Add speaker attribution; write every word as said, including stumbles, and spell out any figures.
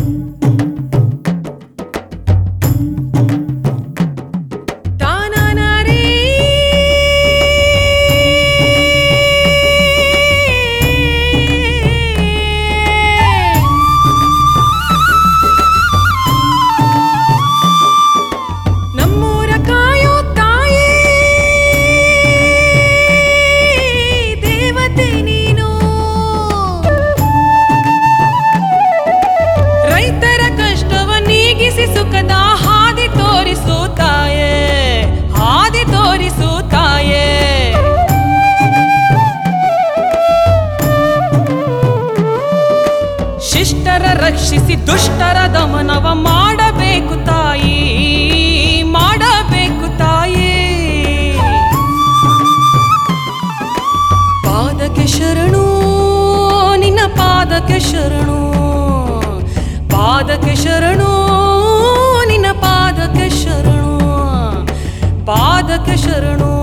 Speaker 1: ಸುಖದ ಹಾದಿ ತೋರಿಸು ತಾಯೇ, ಹಾದಿ ತೋರಿಸು ತಾಯೇ. ಶಿಷ್ಟರ ರಕ್ಷಿಸಿ ದುಷ್ಟರ ದಮನವ ಮಾಡಬೇಕು ತಾಯಿ, ಮಾಡಬೇಕು ತಾಯಿ. ಪಾದಕ್ಕೆ ಶರಣು ನಿನ್ನ ಪಾದಕ್ಕೆ ಶರಣು, ಪಾದಕ್ಕೆ ಶರಣು ನಿನ್ನ ಪಾದಕ್ಕೆ ಶರಣು, ಪಾದಕ್ಕೆ ಶರಣು.